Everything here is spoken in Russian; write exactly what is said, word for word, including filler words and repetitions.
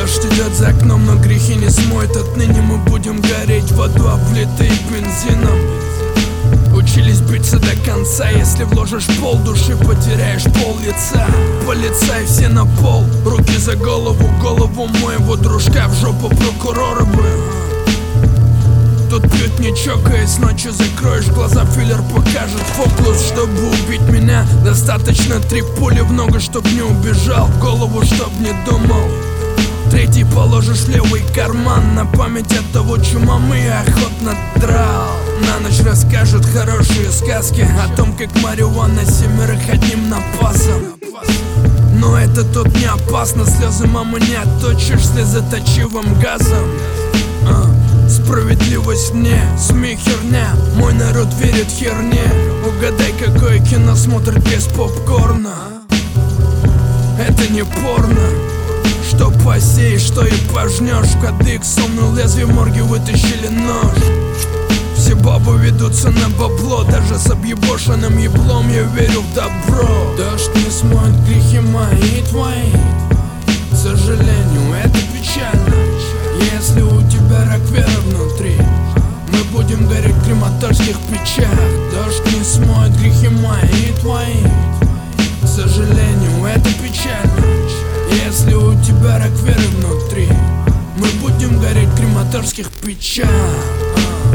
Дождь идет за окном, но грехи не смоет. Отныне мы будем гореть в аду, облитые бензином. Учились биться до конца. Если вложишь пол души, потеряешь пол лица. Полицай, все на пол, руки за голову. Голову моего дружка в жопу прокурора бы. Тут пьют не чокаясь, ночью закроешь глаза, филлер покажет фокус. Чтобы убить меня, достаточно три пули в ногу, чтоб не убежал, в голову, чтоб не думал. Третий положишь в левый карман, на память от того чума мы охотно драл. На ночь расскажут хорошие сказки о том, как марихуана семерых одним напасом. Но это тут не опасно, слезы мамы не отточишь слезоточивым газом. а. Справедливость мне, СМИ херня, мой народ верит херне. Угадай, какое кино смотрит без попкорна. Это не порно. Что посеешь, что и пожнешь. В кадык сомнул лезвие, морги вытащили нож. Все бабы ведутся на бабло, даже с объебошенным еблом я верю в добро. Дождь не смоет грехи мои и твои. К сожалению, это печально. Если у тебя рак веры внутри, мы будем гореть в крематорских печах. Дождь не смоет грехи мои и твои. К сожалению, это печально. Если у тебя рак веры внутри, мы будем гореть в крематорских печах.